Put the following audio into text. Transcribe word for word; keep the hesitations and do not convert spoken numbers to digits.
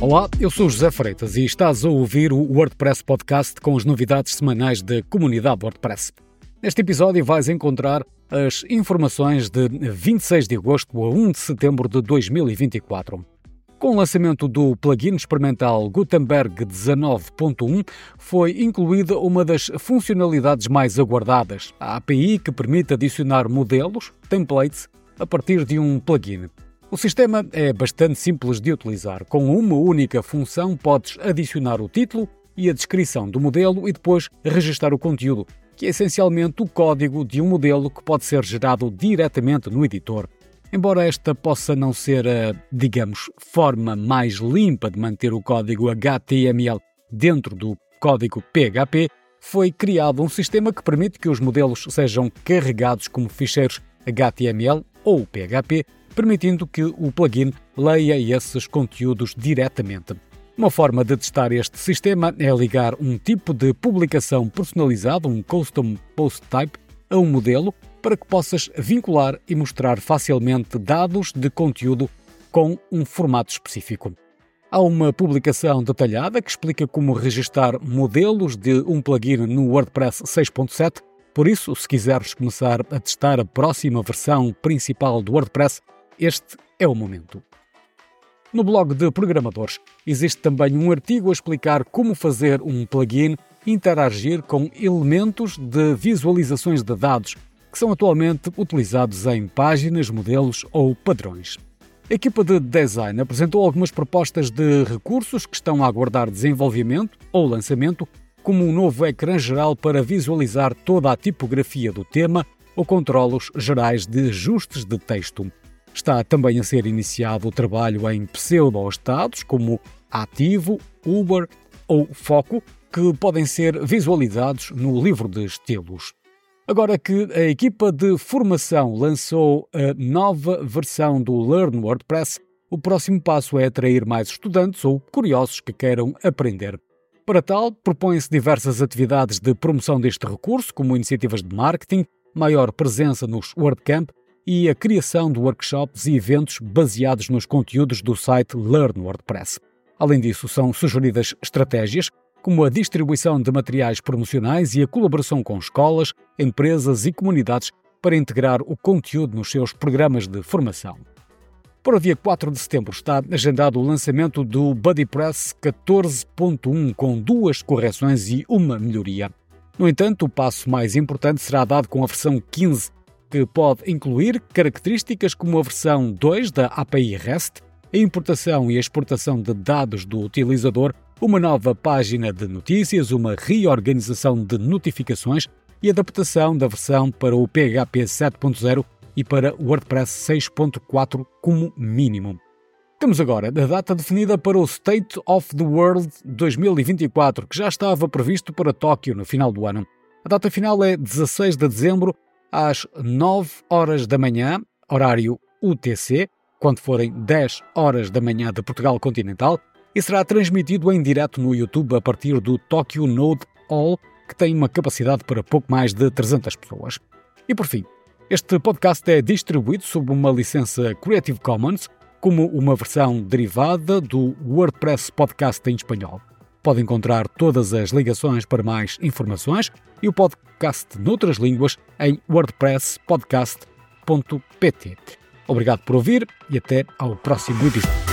Olá, eu sou o José Freitas e estás a ouvir o WordPress Podcast com as novidades semanais da comunidade WordPress. Neste episódio vais encontrar as informações de vinte e seis de agosto a um de setembro de dois mil e vinte e quatro. Com o lançamento do plugin experimental Gutenberg dezanove ponto um, foi incluída uma das funcionalidades mais aguardadas, a A P I que permite adicionar modelos, templates, a partir de um plugin. O sistema é bastante simples de utilizar. Com uma única função podes adicionar o título e a descrição do modelo e depois registar o conteúdo, que é essencialmente o código de um modelo que pode ser gerado diretamente no editor. Embora esta possa não ser a, digamos, forma mais limpa de manter o código H T M L dentro do código P H P, foi criado um sistema que permite que os modelos sejam carregados como ficheiros H T M L ou P H P, permitindo que o plugin leia esses conteúdos diretamente. Uma forma de testar este sistema é ligar um tipo de publicação personalizado, um Custom Post Type, a um modelo para que possas vincular e mostrar facilmente dados de conteúdo com um formato específico. Há uma publicação detalhada que explica como registar modelos de um plugin no WordPress seis ponto sete, por isso, se quiseres começar a testar a próxima versão principal do WordPress, este é o momento. No blog de programadores existe também um artigo a explicar como fazer um plugin interagir com elementos de visualizações de dados que são atualmente utilizados em páginas, modelos ou padrões. A equipa de design apresentou algumas propostas de recursos que estão a aguardar desenvolvimento ou lançamento, como um novo ecrã geral para visualizar toda a tipografia do tema ou controlos gerais de ajustes de texto. Está também a ser iniciado o trabalho em pseudo-estados como ativo, Uber ou foco, que podem ser visualizados no livro de estilos. Agora que a equipa de formação lançou a nova versão do Learn WordPress, o próximo passo é atrair mais estudantes ou curiosos que queiram aprender. Para tal, propõem-se diversas atividades de promoção deste recurso, como iniciativas de marketing, maior presença nos WordCamp e a criação de workshops e eventos baseados nos conteúdos do site Learn WordPress. Além disso, são sugeridas estratégias como a distribuição de materiais promocionais e a colaboração com escolas, empresas e comunidades para integrar o conteúdo nos seus programas de formação. Para o dia quatro de setembro está agendado o lançamento do BuddyPress catorze ponto um com duas correções e uma melhoria. No entanto, o passo mais importante será dado com a versão quinze, que pode incluir características como a versão dois da A P I REST, a importação e a exportação de dados do utilizador, uma nova página de notícias, uma reorganização de notificações e adaptação da versão para o P H P sete ponto zero e para o WordPress seis ponto quatro como mínimo. Temos agora a data definida para o State of the World dois mil e vinte e quatro, que já estava previsto para Tóquio no final do ano. A data final é dezasseis de dezembro, às nove horas da manhã, horário U T C, quando forem dez horas da manhã de Portugal continental, e será transmitido em direto no YouTube a partir do Tokyo Node Hall, que tem uma capacidade para pouco mais de trezentas pessoas. E por fim, este podcast é distribuído sob uma licença Creative Commons, como uma versão derivada do WordPress Podcast em espanhol. Pode encontrar todas as ligações para mais informações e o podcast noutras línguas em wordpress podcast ponto p t. Obrigado por ouvir e até ao próximo episódio.